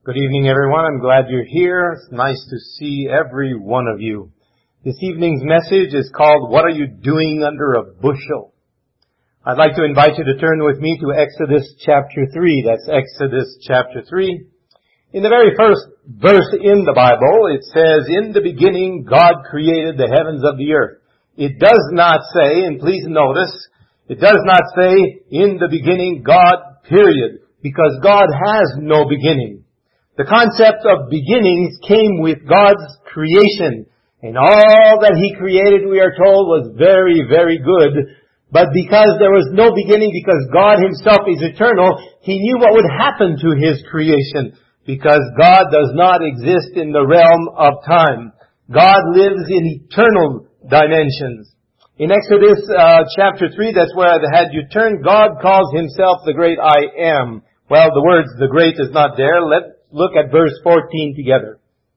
Good evening, everyone. I'm glad you're here. It's nice to see every one of you. This evening's message is called, What Are You Doing Under a Bushel? I'd like to invite you to turn with me to Exodus chapter 3. That's Exodus chapter 3. In the very first verse in the Bible, it says, In the beginning, God created the heavens of the earth. It does not say, and please notice, it does not say, In the beginning, God, period, because God has no beginning. The concept of beginnings came with God's creation. And all that He created, we are told, was very, very good. But because there was no beginning, because God Himself is eternal, He knew what would happen to His creation. Because God does not exist in the realm of time. God lives in eternal dimensions. In Exodus chapter 3, that's where I had you turn, God calls Himself the great I am. Well, the words the great is not there. Let's look at verse 14 together.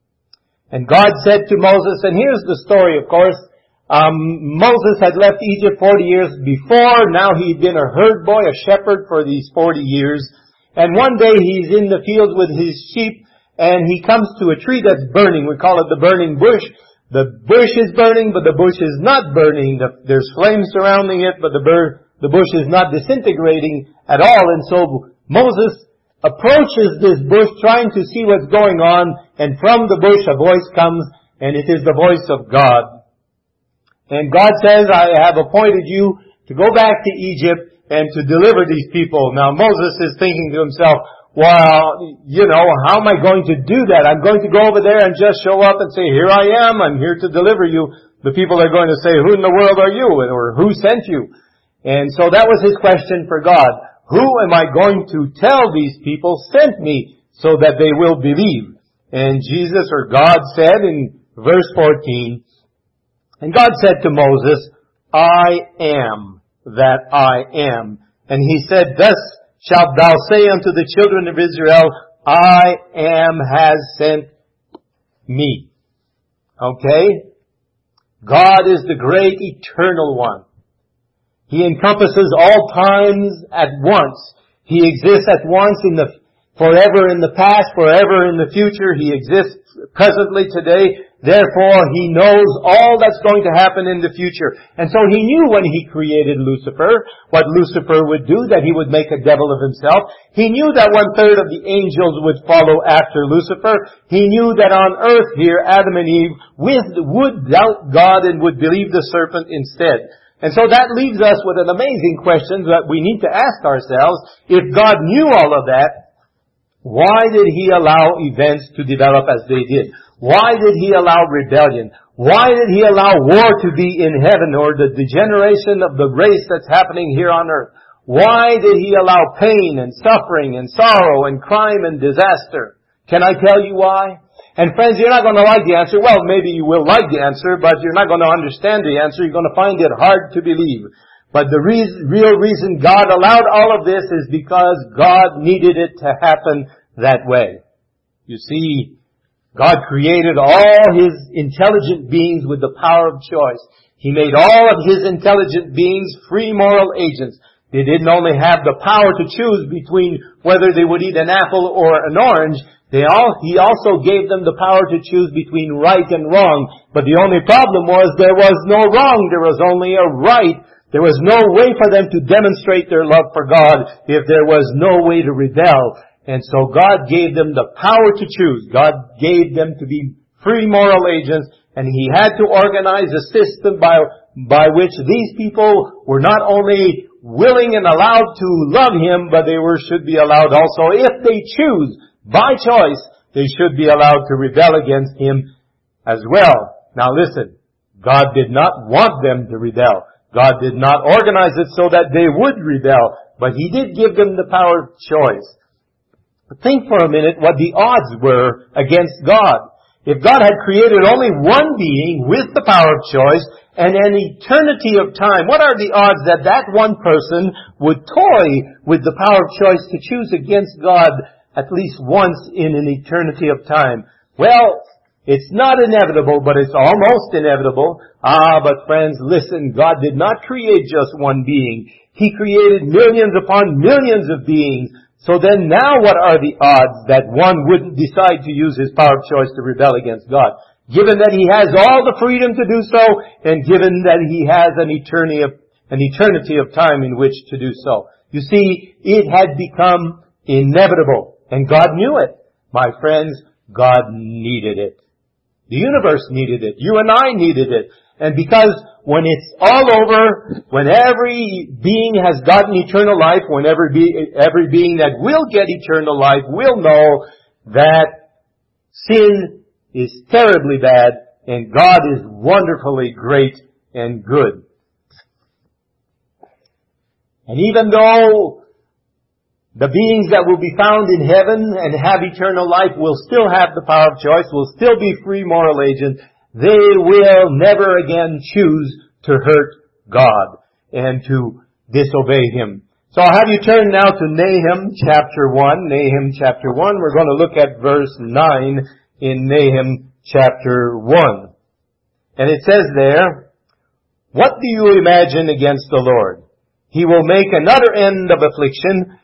And God said to Moses, and here's the story, of course. Moses had left Egypt 40 years before. Now he'd been a herd boy, a shepherd for these 40 years. And one day he's in the field with his sheep, and he comes to a tree that's burning. We call it the burning bush. The bush is burning, but the bush is not burning. There's flames surrounding it, but the bush is not disintegrating at all. And so Moses approaches this bush trying to see what's going on, and from the bush a voice comes, and it is the voice of God. And God says, I have appointed you to go back to Egypt and to deliver these people. Now Moses is thinking to himself, well, how am I going to do that? I'm going to go over there and just show up and say, here I am, I'm here to deliver you. The people are going to say, who in the world are you? Or who sent you? And so that was his question for God. Who am I going to tell these people sent me so that they will believe? And Jesus or God said in verse 14, and God said to Moses, I am that I am. And He said, Thus shalt thou say unto the children of Israel, I am has sent me. Okay? God is the great eternal one. He encompasses all times at once. He exists at once forever in the past, forever in the future. He exists presently today. Therefore, He knows all that's going to happen in the future. And so He knew when He created Lucifer, what Lucifer would do, that he would make a devil of himself. He knew that 1/3 of the angels would follow after Lucifer. He knew that on earth here, Adam and Eve would doubt God and would believe the serpent instead. And so that leaves us with an amazing question that we need to ask ourselves. If God knew all of that, why did He allow events to develop as they did? Why did He allow rebellion? Why did He allow war to be in heaven, or the degeneration of the race that's happening here on earth? Why did He allow pain and suffering and sorrow and crime and disaster? Can I tell you why? And friends, you're not going to like the answer. Well, maybe you will like the answer, but you're not going to understand the answer. You're going to find it hard to believe. But the real reason God allowed all of this is because God needed it to happen that way. You see, God created all His intelligent beings with the power of choice. He made all of His intelligent beings free moral agents. They didn't only have the power to choose between whether they would eat an apple or an orange. He also gave them the power to choose between right and wrong. But the only problem was there was no wrong. There was only a right. There was no way for them to demonstrate their love for God if there was no way to rebel. And so God gave them the power to choose. God gave them to be free moral agents. And He had to organize a system by which these people were not only willing and allowed to love Him, but they should be allowed also, if they choose, by choice, they should be allowed to rebel against Him as well. Now listen, God did not want them to rebel. God did not organize it so that they would rebel, but He did give them the power of choice. But think for a minute what the odds were against God. If God had created only one being with the power of choice and an eternity of time, what are the odds that that one person would toy with the power of choice to choose against God at least once in an eternity of time? Well, it's not inevitable, but it's almost inevitable. But friends, listen, God did not create just one being. He created millions upon millions of beings. So then now what are the odds that one wouldn't decide to use his power of choice to rebel against God? Given that he has all the freedom to do so, and given that he has an eternity of time in which to do so. You see, it had become inevitable, and God knew it. My friends, God needed it. The universe needed it. You and I needed it. And because when it's all over, when every being has gotten eternal life, when every being that will get eternal life will know that sin is terribly bad and God is wonderfully great and good. And even though the beings that will be found in heaven and have eternal life will still have the power of choice, will still be free moral agents, they will never again choose to hurt God and to disobey Him. So I'll have you turn now to Nahum chapter 1. Nahum chapter 1. We're going to look at verse 9 in Nahum chapter 1. And it says there, "What do you imagine against the Lord? He will make another end of affliction.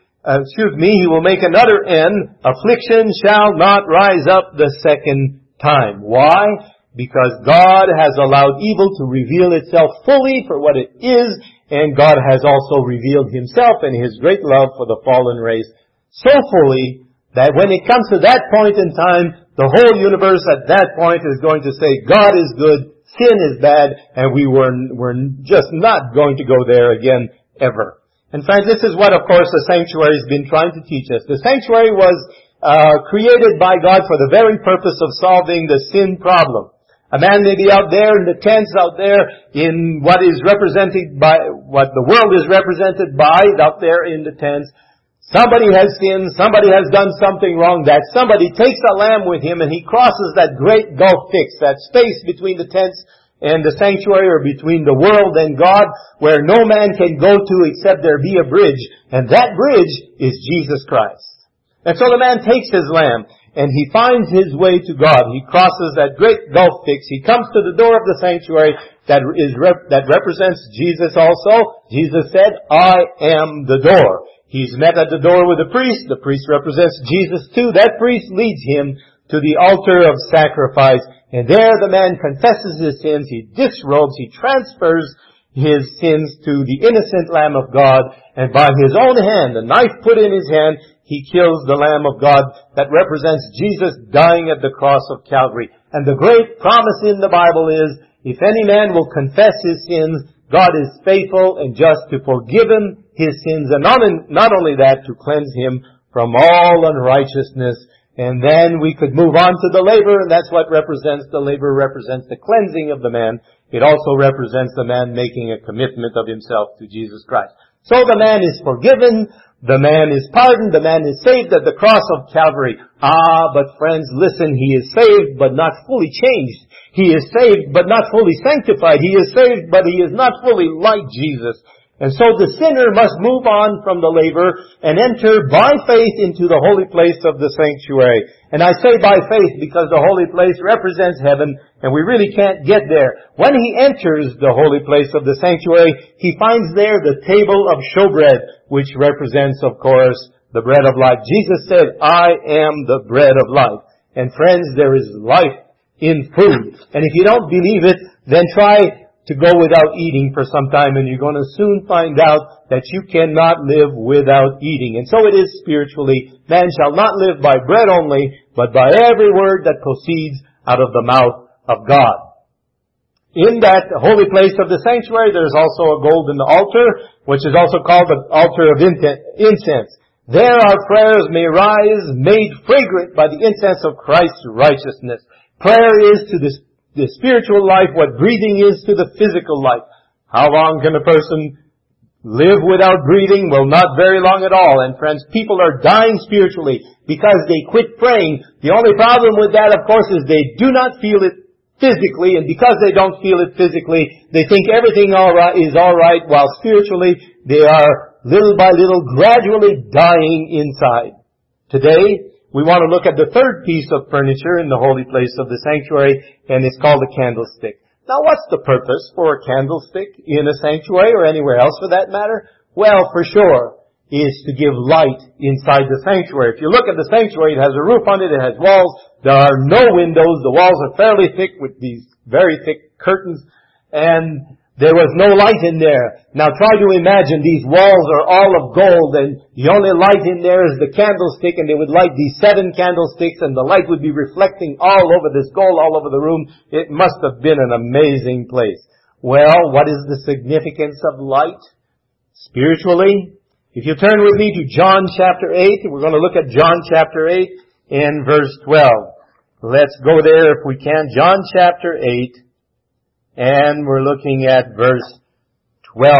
He will make another end. Affliction shall not rise up the second time." Why? Because God has allowed evil to reveal itself fully for what it is, and God has also revealed Himself and His great love for the fallen race so fully that when it comes to that point in time, the whole universe at that point is going to say, God is good, sin is bad, and we're just not going to go there again ever. And friends, this is what, of course, the sanctuary has been trying to teach us. The sanctuary was created by God for the very purpose of solving the sin problem. A man may be out there in the tents, out there in what is represented by, what the world is represented by, out there in the tents. Somebody has sinned, somebody has done something wrong, that somebody takes a lamb with him and he crosses that great gulf fix, that space between the tents and the sanctuary, or between the world and God, where no man can go to except there be a bridge. And that bridge is Jesus Christ. And so the man takes his lamb and he finds his way to God. He crosses that great gulf fix. He comes to the door of the sanctuary that represents Jesus also. Jesus said, "I am the door." He's met at the door with the priest. The priest represents Jesus too. That priest leads him to the altar of sacrifice. And there the man confesses his sins. He disrobes. He transfers his sins to the innocent Lamb of God. And by his own hand, the knife put in his hand, he kills the Lamb of God that represents Jesus dying at the cross of Calvary. And the great promise in the Bible is, if any man will confess his sins, God is faithful and just to forgive him his sins, and not only that, to cleanse him from all unrighteousness. And then we could move on to the laver, and that's what represents, the laver represents the cleansing of the man. It also represents the man making a commitment of himself to Jesus Christ. So the man is forgiven, the man is pardoned, the man is saved at the cross of Calvary. But friends, listen, he is saved but not fully changed. He is saved but not fully sanctified. He is saved but he is not fully like Jesus. And so the sinner must move on from the laver and enter by faith into the holy place of the sanctuary. And I say by faith because the holy place represents heaven and we really can't get there. When he enters the holy place of the sanctuary, he finds there the table of showbread, which represents, of course, the bread of life. Jesus said, "I am the bread of life." And friends, there is life in food. And if you don't believe it, then try to go without eating for some time, and you're going to soon find out that you cannot live without eating. And so it is spiritually. Man shall not live by bread only, but by every word that proceeds out of the mouth of God. In that holy place of the sanctuary, there's also a golden altar, which is also called the altar of incense. There our prayers may rise, made fragrant by the incense of Christ's righteousness. Prayer is to the spiritual life what breathing is to the physical life. How long can a person live without breathing? Well, not very long at all. And friends, people are dying spiritually because they quit praying. The only problem with that, of course, is they do not feel it physically. And because they don't feel it physically, they think everything is all right, while spiritually they are little by little gradually dying inside. Today, we want to look at the third piece of furniture in the holy place of the sanctuary, and it's called a candlestick. Now, what's the purpose for a candlestick in a sanctuary or anywhere else for that matter? Well, for sure, is to give light inside the sanctuary. If you look at the sanctuary, it has a roof on it, it has walls. There are no windows. The walls are fairly thick with these very thick curtains. And there was no light in there. Now try to imagine these walls are all of gold and the only light in there is the candlestick, and they would light these 7 candlesticks and the light would be reflecting all over this gold, all over the room. It must have been an amazing place. Well, what is the significance of light spiritually? If you turn with me to John chapter 8, we're going to look at John chapter 8 and verse 12. Let's go there if we can. John chapter 8. And we're looking at verse 12.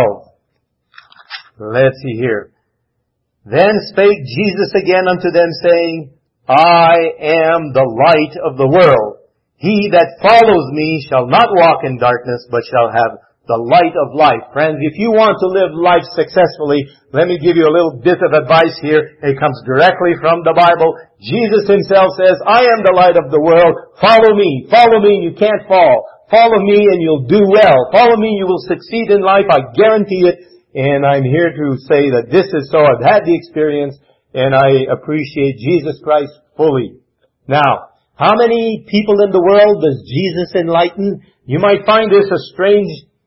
Let's see here. Then spake Jesus again unto them, saying, I am the light of the world. He that follows me shall not walk in darkness, but shall have the light of life. Friends, if you want to live life successfully, let me give you a little bit of advice here. It comes directly from the Bible. Jesus himself says, I am the light of the world. Follow me. Follow me and you can't fall. Follow me and you'll do well. Follow me, you will succeed in life. I guarantee it. And I'm here to say that this is so. I've had the experience and I appreciate Jesus Christ fully. Now, how many people in the world does Jesus enlighten? You might find this a strange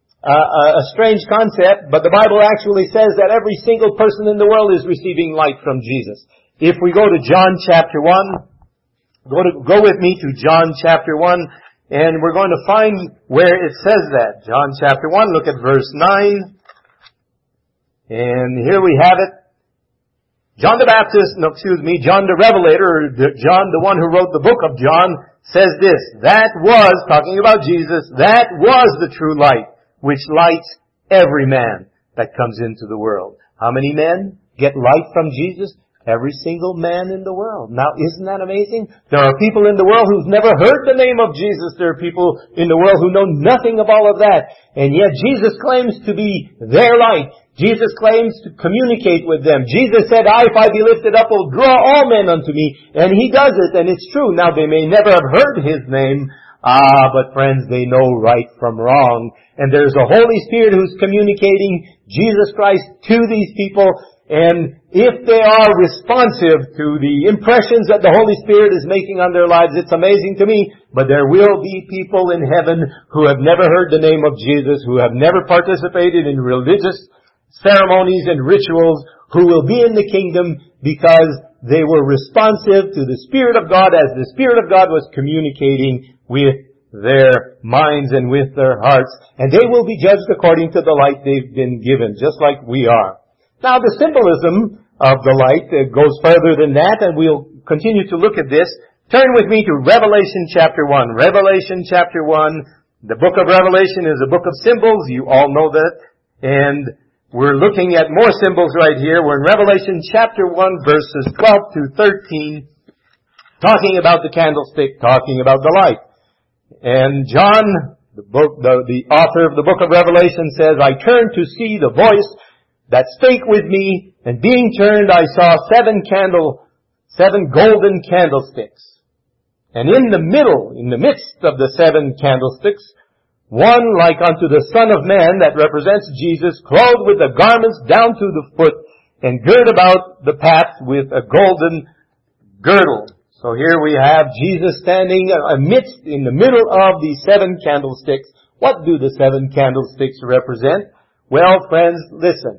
concept, but the Bible actually says that every single person in the world is receiving light from Jesus. If we go to John chapter 1, go with me to John chapter 1. And we're going to find where it says that. John chapter 1, look at verse 9. And here we have it. John the Revelator, or John, the one who wrote the book of John, says this. That was, talking about Jesus, that was the true light, which lights every man that comes into the world. How many men get light from Jesus? Every single man in the world. Now, isn't that amazing? There are people in the world who've never heard the name of Jesus. There are people in the world who know nothing of all of that. And yet Jesus claims to be their light. Jesus claims to communicate with them. Jesus said, if I be lifted up, will draw all men unto me. And He does it, and it's true. Now, they may never have heard His name. But friends, they know right from wrong. And there's a Holy Spirit who's communicating Jesus Christ to these people. And if they are responsive to the impressions that the Holy Spirit is making on their lives, it's amazing to me. But there will be people in heaven who have never heard the name of Jesus, who have never participated in religious ceremonies and rituals, who will be in the kingdom because they were responsive to the Spirit of God as the Spirit of God was communicating with their minds and with their hearts. And they will be judged according to the light they've been given, just like we are. Now, the symbolism of the light goes further than that, and we'll continue to look at this. Turn with me to Revelation chapter 1. Revelation chapter 1. The book of Revelation is a book of symbols. You all know that. And we're looking at more symbols right here. We're in Revelation chapter 1, verses 12 to 13, talking about the candlestick, talking about the light. And John, the author of the book of Revelation, says, I turned to see the voice that spake with me, and being turned I saw 7 golden candlesticks. And in the midst of the 7 candlesticks, one like unto the Son of Man, that represents Jesus, clothed with the garments down to the foot, and girt about the path with a golden girdle. So here we have Jesus standing in the middle of the 7 candlesticks. What do the 7 candlesticks represent? Well, friends, listen.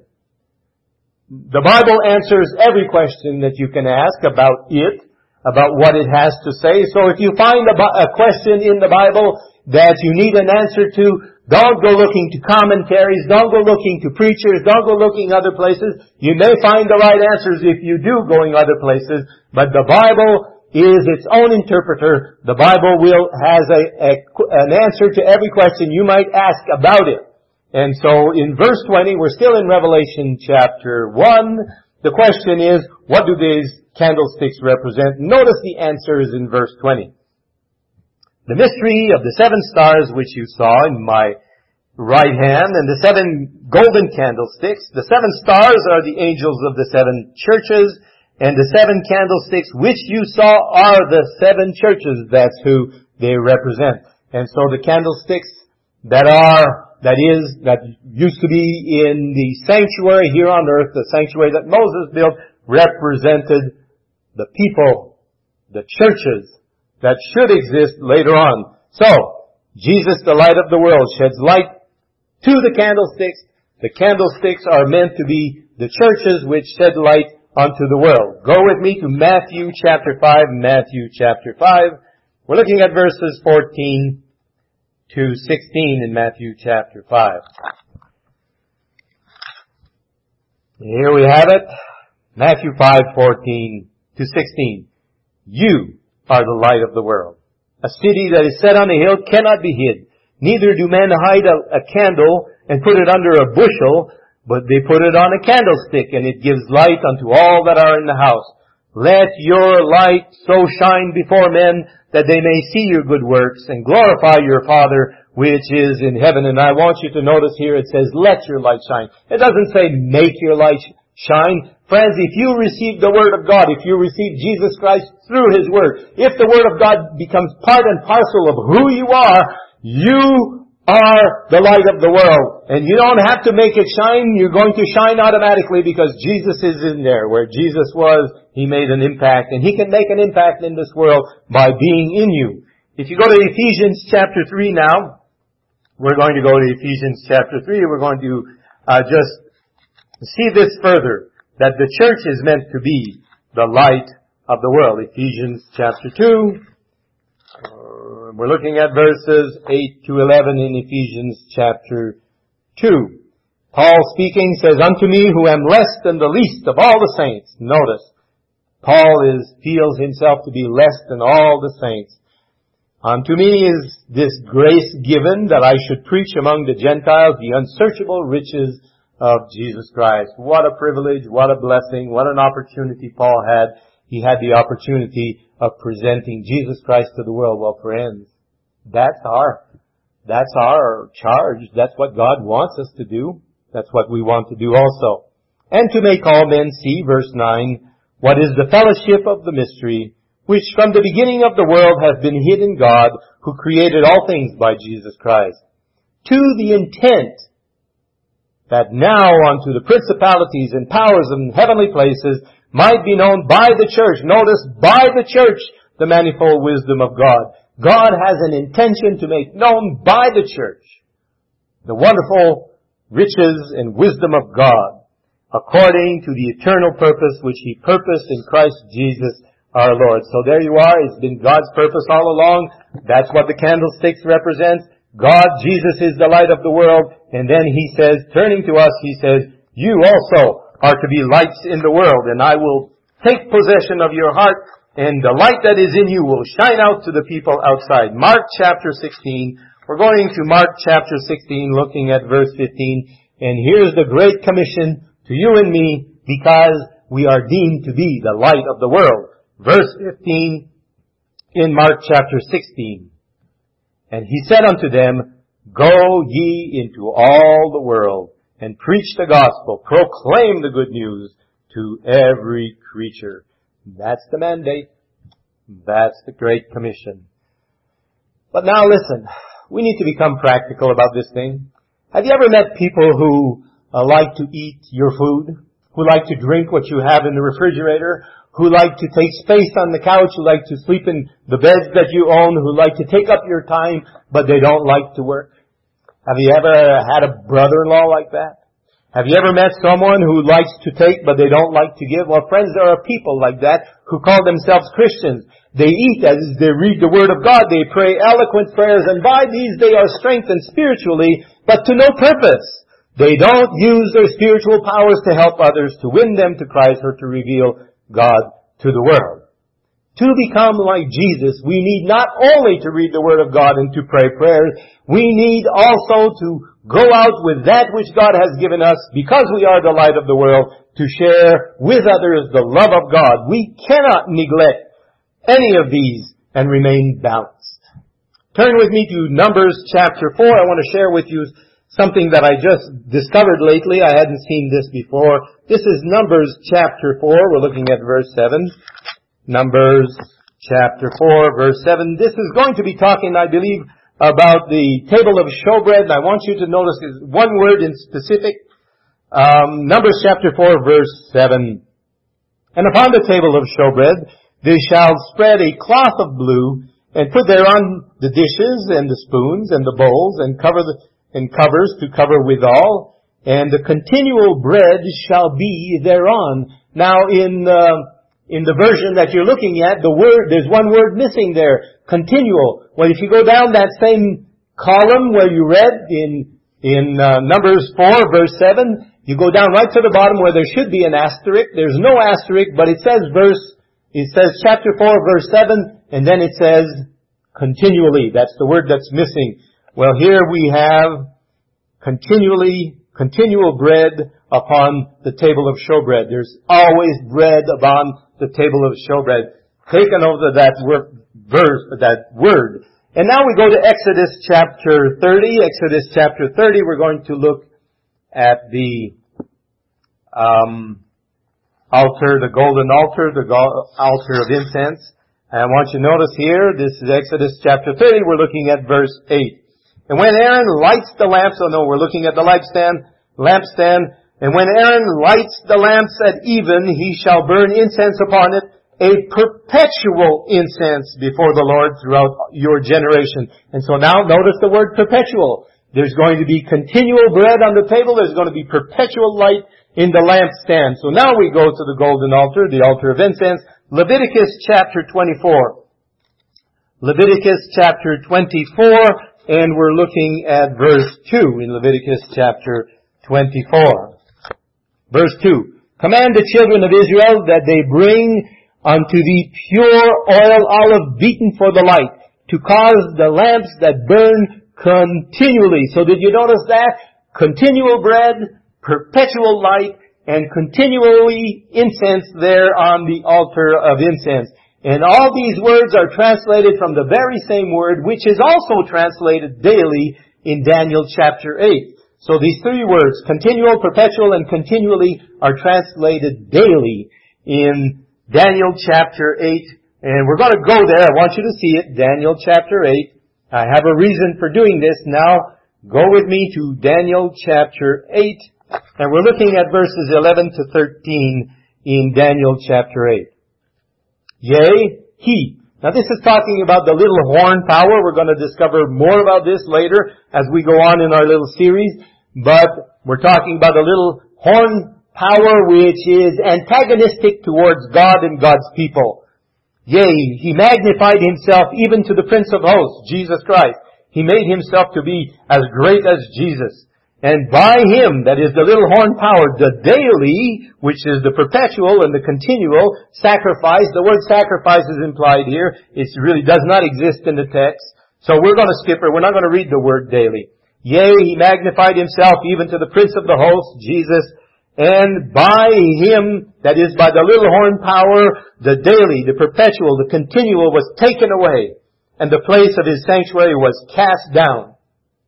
The Bible answers every question that you can ask about it, about what it has to say. So if you find a question in the Bible that you need an answer to, don't go looking to commentaries, don't go looking to preachers, don't go looking other places. You may find the right answers if you do going other places, but the Bible is its own interpreter. The Bible has an answer to every question you might ask about it. And so in verse 20, we're still in Revelation chapter 1. The question is, what do these candlesticks represent? Notice the answer is in verse 20. The mystery of the 7 stars which you saw in my right hand, and the 7 golden candlesticks. The 7 stars are the angels of the 7 churches, and the 7 candlesticks which you saw are the 7 churches. That's who they represent. And so the candlesticks that are that used to be in the sanctuary here on earth, the sanctuary that Moses built, represented the people, the churches that should exist later on. So, Jesus, the light of the world, sheds light to the candlesticks. The candlesticks are meant to be the churches which shed light unto the world. Go with me to Matthew chapter 5. Matthew chapter 5. We're looking at verses 14 to 16 in Matthew chapter 5. Here we have it. Matthew 5:14 to 16. You are the light of the world. A city that is set on a hill cannot be hid. Neither do men hide a candle and put it under a bushel, but they put it on a candlestick, and it gives light unto all that are in the house. Let your light so shine before men that they may see your good works and glorify your Father which is in heaven. And I want you to notice here it says, let your light shine. It doesn't say make your light shine. Friends, if you receive the Word of God, if you receive Jesus Christ through His Word, if the Word of God becomes part and parcel of who you are the light of the world. And you don't have to make it shine. You're going to shine automatically because Jesus is in there. Where Jesus was, He made an impact. And He can make an impact in this world by being in you. If you go to Ephesians chapter 3 now, we're going to go to Ephesians chapter 3. We're going to just see this further, that the church is meant to be the light of the world. Ephesians chapter 2. We're looking at verses 8 to 11 in Ephesians chapter 2. Paul speaking says, unto me who am less than the least of all the saints. Notice, Paul feels himself to be less than all the saints. Unto me is this grace given that I should preach among the Gentiles the unsearchable riches of Jesus Christ. What a privilege, what a blessing, what an opportunity Paul had. He had the opportunity of presenting Jesus Christ to the world. Well, friends, that's our charge. That's what God wants us to do. That's what we want to do also. And to make all men see, verse 9, what is the fellowship of the mystery, which from the beginning of the world has been hid in God, who created all things by Jesus Christ, to the intent that now unto the principalities and powers in heavenly places might be known by the church. Notice, by the church, the manifold wisdom of God. God has an intention to make known by the church the wonderful riches and wisdom of God, according to the eternal purpose which He purposed in Christ Jesus our Lord. So there you are. It's been God's purpose all along. That's what the candlesticks represent. God, Jesus, is the light of the world. And then He says, turning to us, He says, you also are to be lights in the world, and I will take possession of your heart, and the light that is in you will shine out to the people outside. Mark chapter 16. We're going to Mark chapter 16, looking at verse 15. And here's the great commission to you and me, because we are deemed to be the light of the world. Verse 15 in Mark chapter 16. And He said unto them, go ye into all the world, and preach the gospel, proclaim the good news to every creature. That's the mandate. That's the Great Commission. But now listen, we need to become practical about this thing. Have you ever met people who like to eat your food? Who like to drink what you have in the refrigerator? Who like to take space on the couch? Who like to sleep in the beds that you own? Who like to take up your time, but they don't like to work? Have you ever had a brother-in-law like that? Have you ever met someone who likes to take but they don't like to give? Well, friends, there are people like that who call themselves Christians. They eat as they read the Word of God. They pray eloquent prayers, and by these they are strengthened spiritually, but to no purpose. They don't use their spiritual powers to help others, to win them to Christ, or to reveal God to the world. To become like Jesus, we need not only to read the Word of God and to pray prayers, we need also to go out with that which God has given us, because we are the light of the world, to share with others the love of God. We cannot neglect any of these and remain balanced. Turn with me to Numbers chapter 4. I want to share with you something that I just discovered lately. I hadn't seen this before. This is Numbers chapter 4. We're looking at verse 7. Numbers chapter 4, verse 7. This is going to be talking, I believe, about the table of showbread. And I want you to notice one word in specific. Numbers chapter 4, verse 7. And upon the table of showbread, they shall spread a cloth of blue, and put thereon the dishes, and the spoons, and the bowls, and covers to cover withal, and the continual bread shall be thereon. Now, in the version that you're looking at, there's one word missing there, continual. Well, if you go down that same column where you read in Numbers 4, verse 7, you go down right to the bottom where there should be an asterisk. There's no asterisk, but it says chapter 4, verse 7, and then it says continually. That's the word that's missing. Well, here we have continual bread upon the table of showbread. There's always bread upon the table of showbread. Taken over that word. And now we go to Exodus chapter 30. Exodus chapter 30, we're going to look at the altar, the golden altar, altar of incense. And I want you to notice here, this is Exodus chapter 30, we're looking at verse 8. And when Aaron lights the lamps, we're looking at the lampstand, and when Aaron lights the lamps at even, he shall burn incense upon it, a perpetual incense before the Lord throughout your generation. And so now notice the word perpetual. There's going to be continual bread on the table. There's going to be perpetual light in the lampstand. So now we go to the golden altar, the altar of incense. Leviticus chapter 24. Leviticus chapter 24, and we're looking at verse 2 in Leviticus chapter 24. Verse 2. Command the children of Israel that they bring unto thee pure oil olive beaten for the light, to cause the lamps that burn continually. So did you notice that? Continual bread, perpetual light, and continually incense there on the altar of incense. And all these words are translated from the very same word, which is also translated daily in Daniel chapter 8. So these three words, continual, perpetual, and continually, are translated daily in Daniel chapter 8. And we're going to go there. I want you to see it. Daniel chapter 8. I have a reason for doing this now. Go with me to Daniel chapter 8. And we're looking at verses 11 to 13 in Daniel chapter 8. Yea, he. Now this is talking about the little horn power. We're going to discover more about this later as we go on in our little series. But we're talking about the little horn power which is antagonistic towards God and God's people. Yea, he magnified himself even to the Prince of Hosts, Jesus Christ. He made himself to be as great as Jesus. And by him, that is the little horn power, the daily, which is the perpetual and the continual sacrifice. The word sacrifice is implied here. It really does not exist in the text. So we're going to skip it. We're not going to read the word daily. Yea, he magnified himself even to the Prince of the Hosts, Jesus. And by him, that is by the little horn power, the daily, the perpetual, the continual was taken away. And the place of his sanctuary was cast down.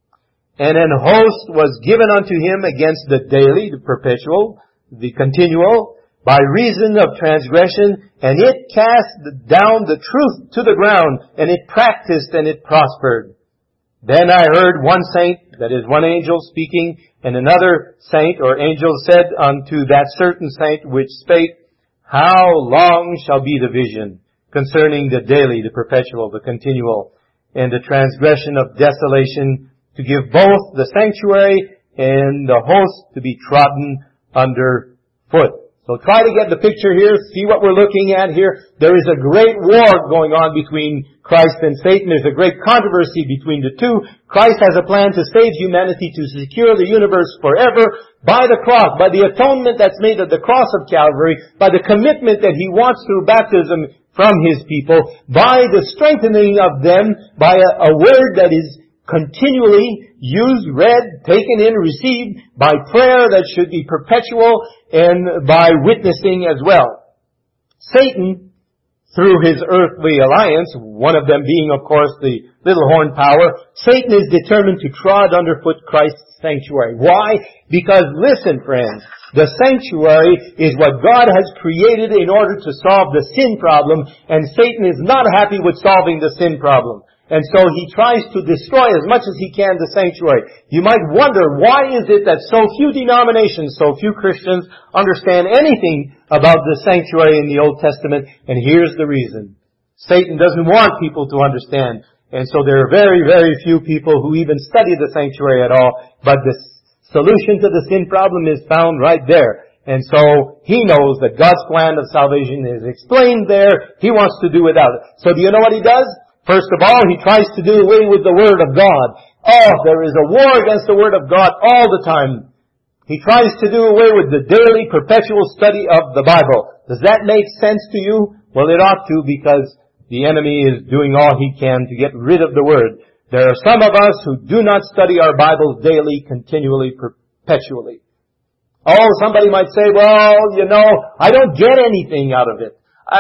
And an host was given unto him against the daily, the perpetual, the continual, by reason of transgression, and it cast down the truth to the ground, and it practiced and it prospered. Then I heard one saint, that is one angel speaking, and another saint or angel said unto that certain saint which spake, How long shall be the vision concerning the daily, the perpetual, the continual, and the transgression of desolation, to give both the sanctuary and the host to be trodden under foot. So try to get the picture here. See what we're looking at here. There is a great war going on between Christ and Satan. There's a great controversy between the two. Christ has a plan to save humanity, to secure the universe forever by the cross, by the atonement that's made at the cross of Calvary, by the commitment that he wants through baptism from his people, by the strengthening of them, by a word that is continually used, read, taken in, received, by prayer that should be perpetual, and by witnessing as well. Satan, through his earthly alliance, one of them being, of course, the little horn power, Satan is determined to trod underfoot Christ's sanctuary. Why? Because, listen, friends, the sanctuary is what God has created in order to solve the sin problem, and Satan is not happy with solving the sin problem. And so he tries to destroy as much as he can the sanctuary. You might wonder, why is it that so few denominations, so few Christians understand anything about the sanctuary in the Old Testament? And here's the reason. Satan doesn't want people to understand. And so there are very, very few people who even study the sanctuary at all. But the solution to the sin problem is found right there. And so he knows that God's plan of salvation is explained there. He wants to do without it. So do you know what he does? First of all, he tries to do away with the Word of God. Oh, there is a war against the Word of God all the time. He tries to do away with the daily, perpetual study of the Bible. Does that make sense to you? Well, it ought to, because the enemy is doing all he can to get rid of the Word. There are some of us who do not study our Bibles daily, continually, perpetually. Oh, somebody might say, well, I don't get anything out of it.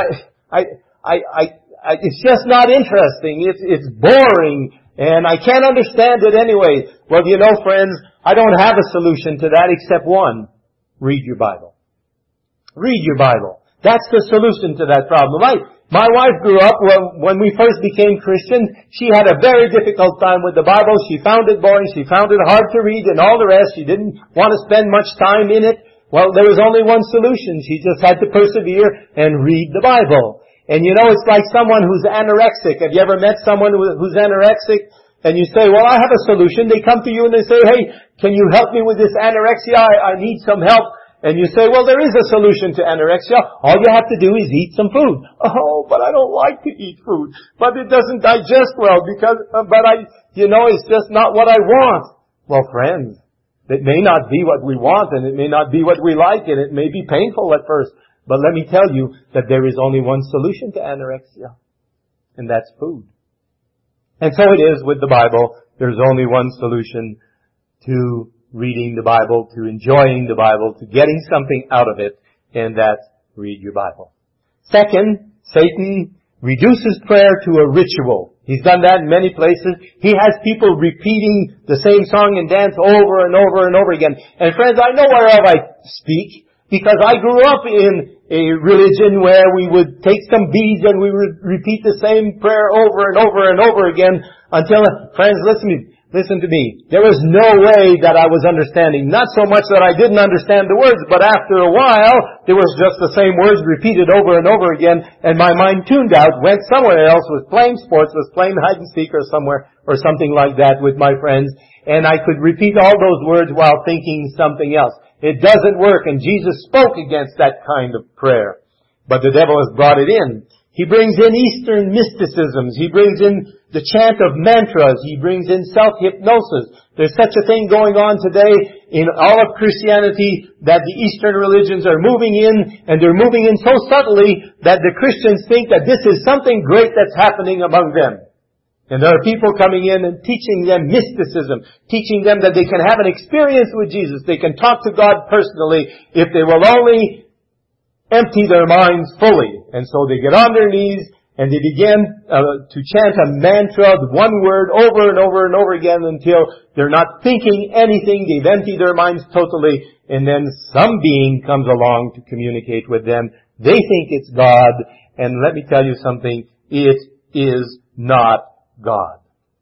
It's just not interesting. It's boring, and I can't understand it anyway. Well, friends, I don't have a solution to that except one. Read your Bible. Read your Bible. That's the solution to that problem. My wife grew up, when we first became Christians, she had a very difficult time with the Bible. She found it boring. She found it hard to read and all the rest. She didn't want to spend much time in it. Well, there was only one solution. She just had to persevere and read the Bible. And it's like someone who's anorexic. Have you ever met someone who's anorexic? And you say, well, I have a solution. They come to you and they say, hey, can you help me with this anorexia? I need some help. And you say, well, there is a solution to anorexia. All you have to do is eat some food. Oh, but I don't like to eat food. But it doesn't digest well it's just not what I want. Well, friends, it may not be what we want, and it may not be what we like, and it may be painful at first. But let me tell you that there is only one solution to anorexia, and that's food. And so it is with the Bible. There's only one solution to reading the Bible, to enjoying the Bible, to getting something out of it, and that's read your Bible. Second, Satan reduces prayer to a ritual. He's done that in many places. He has people repeating the same song and dance over and over and over again. And friends, I know whereof I speak, because I grew up in a religion where we would take some beads and we would repeat the same prayer over and over and over again until, friends, listen to me. There was no way that I was understanding. Not so much that I didn't understand the words, but after a while, there was just the same words repeated over and over again, and my mind tuned out, went somewhere else, was playing sports, was playing hide and seek or somewhere, or something like that with my friends, and I could repeat all those words while thinking something else. It doesn't work, and Jesus spoke against that kind of prayer. But the devil has brought it in. He brings in Eastern mysticisms. He brings in the chant of mantras. He brings in self-hypnosis. There's such a thing going on today in all of Christianity that the Eastern religions are moving in, and they're moving in so subtly that the Christians think that this is something great that's happening among them. And there are people coming in and teaching them mysticism, teaching them that they can have an experience with Jesus. They can talk to God personally if they will only empty their minds fully. And so they get on their knees and they begin to chant a mantra, one word, over and over and over again until they're not thinking anything. They've emptied their minds totally. And then some being comes along to communicate with them. They think it's God. And let me tell you something. It is not God.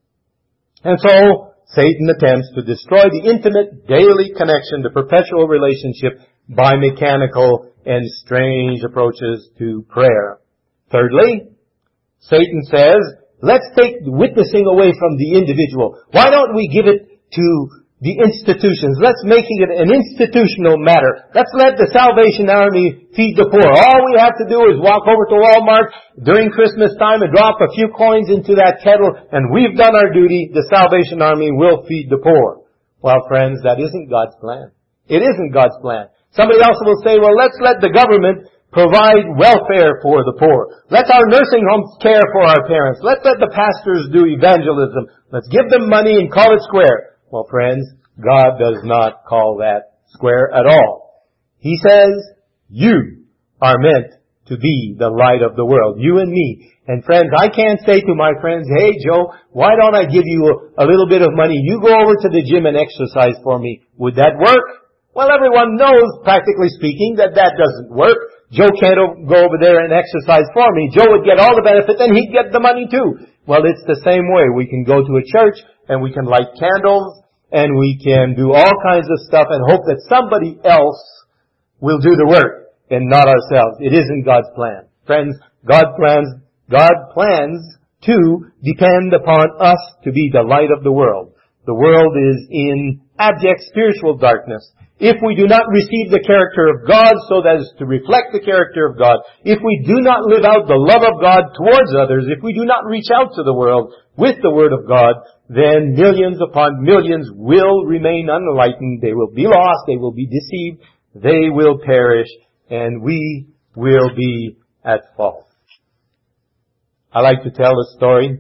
And so Satan attempts to destroy the intimate daily connection, the perpetual relationship, by mechanical and strange approaches to prayer. Thirdly, Satan says, let's take witnessing away from the individual. Why don't we give it to the institutions? Let's make it an institutional matter. Let's let the Salvation Army feed the poor. All we have to do is walk over to Walmart during Christmas time and drop a few coins into that kettle, and we've done our duty. The Salvation Army will feed the poor. Well, friends, that isn't God's plan. It isn't God's plan. Somebody else will say, well, let's let the government provide welfare for the poor. Let our nursing homes care for our parents. Let's let the pastors do evangelism. Let's give them money and call it square. Well, friends, God does not call that square at all. He says, you are meant to be the light of the world. You and me. And friends, I can't say to my friends, hey Joe, why don't I give you a little bit of money? You go over to the gym and exercise for me. Would that work? Well, everyone knows, practically speaking, that doesn't work. Joe can't go over there and exercise for me. Joe would get all the benefit, and he'd get the money too. Well, it's the same way. We can go to a church and we can light candles and we can do all kinds of stuff and hope that somebody else will do the work and not ourselves. It isn't God's plan. Friends, God plans to depend upon us to be the light of the world. The world is in abject spiritual darkness. If we do not receive the character of God so that as to reflect the character of God, if we do not live out the love of God towards others, if we do not reach out to the world with the Word of God, then millions upon millions will remain unenlightened. They will be lost. They will be deceived. They will perish. And we will be at fault. I like to tell a story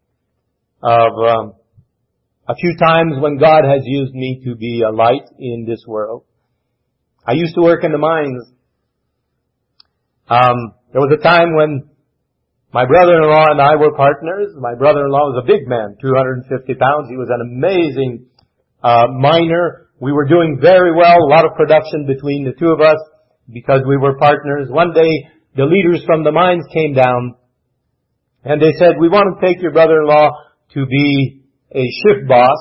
of a few times when God has used me to be a light in this world. I used to work in the mines. There was a time when my brother-in-law and I were partners. My brother-in-law was a big man, 250 pounds. He was an amazing miner. We were doing very well, a lot of production between the two of us because we were partners. One day, the leaders from the mines came down and they said, "We want to take your brother-in-law to be a shift boss,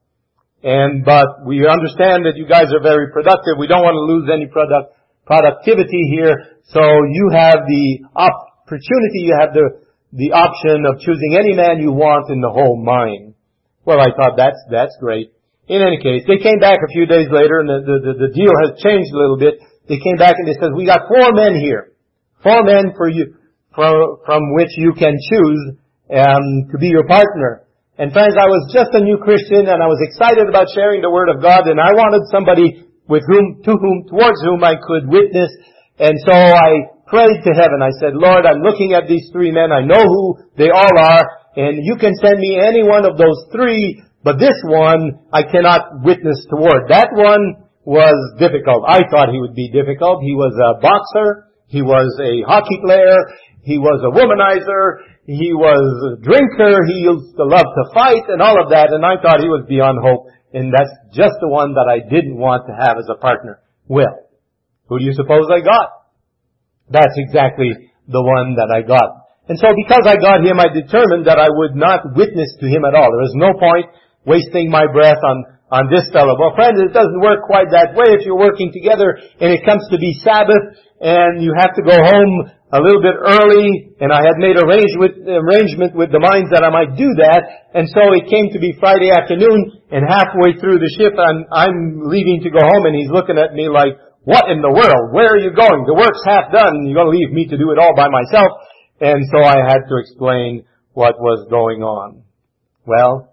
but we understand that you guys are very productive. We don't want to lose any productivity here. So you have the opportunity, you have the option of choosing any man you want in the whole mine." Well, I thought that's great. In any case, they came back a few days later and the deal has changed a little bit. They came back and they said, "We got 4 men here. 4 men for you, from which you can choose, to be your partner." And friends, I was just a new Christian and I was excited about sharing the Word of God and I wanted somebody towards whom I could witness. And so I prayed to heaven. I said, "Lord, I'm looking at these 3 men. I know who they all are and you can send me any one of those 3, but this one I cannot witness toward." That one was difficult. I thought he would be difficult. He was a boxer. He was a hockey player. He was a womanizer. He was a drinker. He used to love to fight and all of that. And I thought he was beyond hope. And that's just the one that I didn't want to have as a partner. Well, who do you suppose I got? That's exactly the one that I got. And so because I got him, I determined that I would not witness to him at all. There was no point wasting my breath on this fellow. Well, friends, it doesn't work quite that way if you're working together and it comes to be Sabbath and you have to go home a little bit early, and I had made arrangement with the mines that I might do that, and so it came to be Friday afternoon, and halfway through the shift, I'm leaving to go home, and he's looking at me like, "What in the world? Where are you going? The work's half done, and you're going to leave me to do it all by myself?" And so I had to explain what was going on. Well,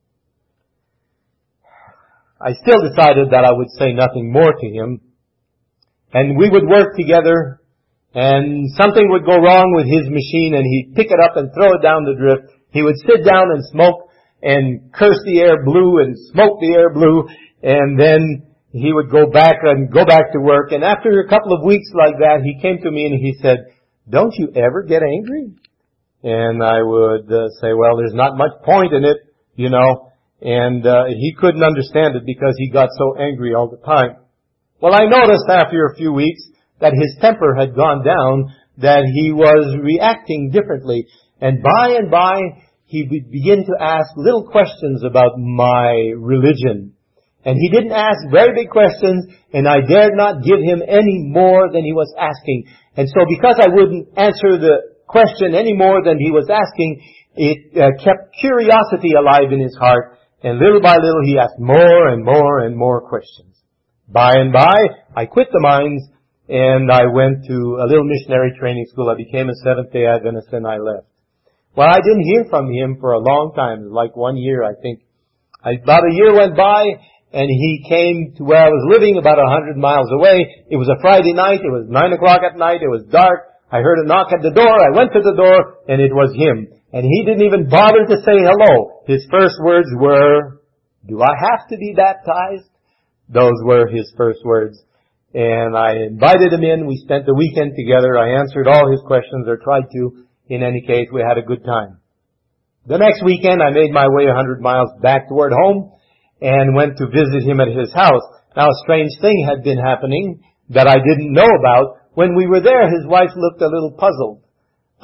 I still decided that I would say nothing more to him, and we would work together. And something would go wrong with his machine and he'd pick it up and throw it down the drift. He would sit down and smoke and curse the air blue and smoke the air blue. And then he would go back to work. And after a couple of weeks like that, he came to me and he said, "Don't you ever get angry?" And I would say, "Well, there's not much point in it, you know." And he couldn't understand it because he got so angry all the time. Well, I noticed after a few weeks that his temper had gone down, that he was reacting differently. And by, he would begin to ask little questions about my religion. And he didn't ask very big questions, and I dared not give him any more than he was asking. And so because I wouldn't answer the question any more than he was asking, it kept curiosity alive in his heart. And little by little, he asked more and more and more questions. By, I quit the mines, and I went to a little missionary training school. I became a Seventh-day Adventist and I left. Well, I didn't hear from him for a long time, like 1 year, I think. About a year went by and he came to where I was living about 100 miles away. It was a Friday night. It was 9 o'clock at night. It was dark. I heard a knock at the door. I went to the door and it was him. And he didn't even bother to say hello. His first words were, "Do I have to be baptized?" Those were his first words. And I invited him in. We spent the weekend together. I answered all his questions, or tried to. In any case, we had a good time. The next weekend, I made my way 100 miles back toward home and went to visit him at his house. Now, a strange thing had been happening that I didn't know about. When we were there, his wife looked a little puzzled.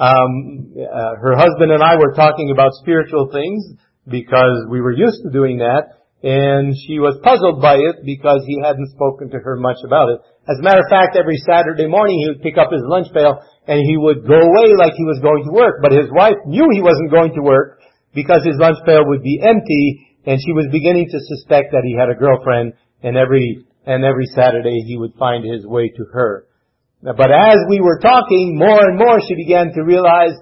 Her husband and I were talking about spiritual things because we were used to doing that, and she was puzzled by it because he hadn't spoken to her much about it. As a matter of fact, every Saturday morning he would pick up his lunch pail and he would go away like he was going to work. But his wife knew he wasn't going to work because his lunch pail would be empty, and she was beginning to suspect that he had a girlfriend, and every Saturday he would find his way to her. But as we were talking, more and more she began to realize,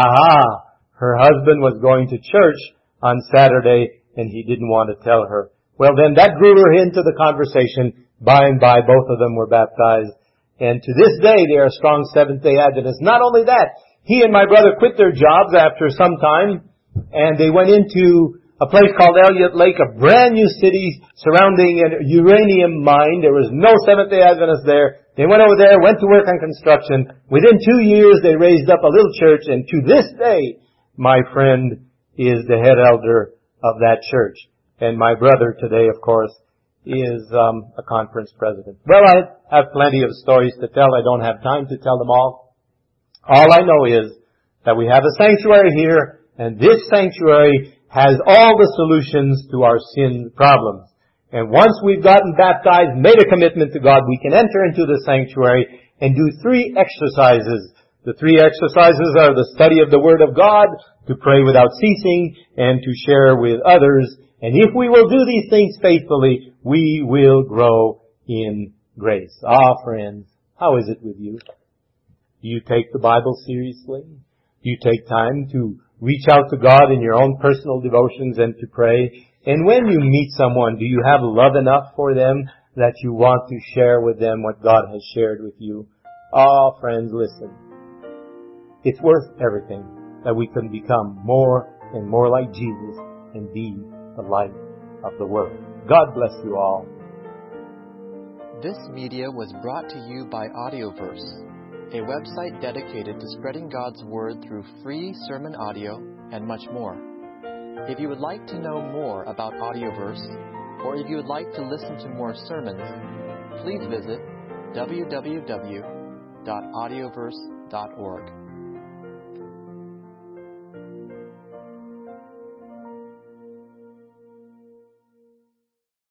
her husband was going to church on Saturday and he didn't want to tell her. Well, then that drew her into the conversation. By and by, both of them were baptized. And to this day, they are strong Seventh-day Adventists. Not only that, he and my brother quit their jobs after some time, and they went into a place called Elliott Lake, a brand new city surrounding a uranium mine. There was no Seventh-day Adventists there. They went over there, went to work on construction. Within 2 years, they raised up a little church, and to this day, my friend is the head elder of that church. And my brother today, of course, is a conference president. Well, I have plenty of stories to tell. I don't have time to tell them all. All I know is that we have a sanctuary here, and this sanctuary has all the solutions to our sin problems. And once we've gotten baptized, made a commitment to God, we can enter into the sanctuary and do 3 exercises. The 3 exercises are the study of the Word of God, to pray without ceasing, and to share with others. And if we will do these things faithfully, we will grow in grace. Friends, how is it with you? Do you take the Bible seriously? Do you take time to reach out to God in your own personal devotions and to pray? And when you meet someone, do you have love enough for them that you want to share with them what God has shared with you? Friends, listen. It's worth everything that we can become more and more like Jesus and be the light of the world. God bless you all. This media was brought to you by Audioverse, a website dedicated to spreading God's Word through free sermon audio and much more. If you would like to know more about Audioverse, or if you would like to listen to more sermons, please visit www.audioverse.org.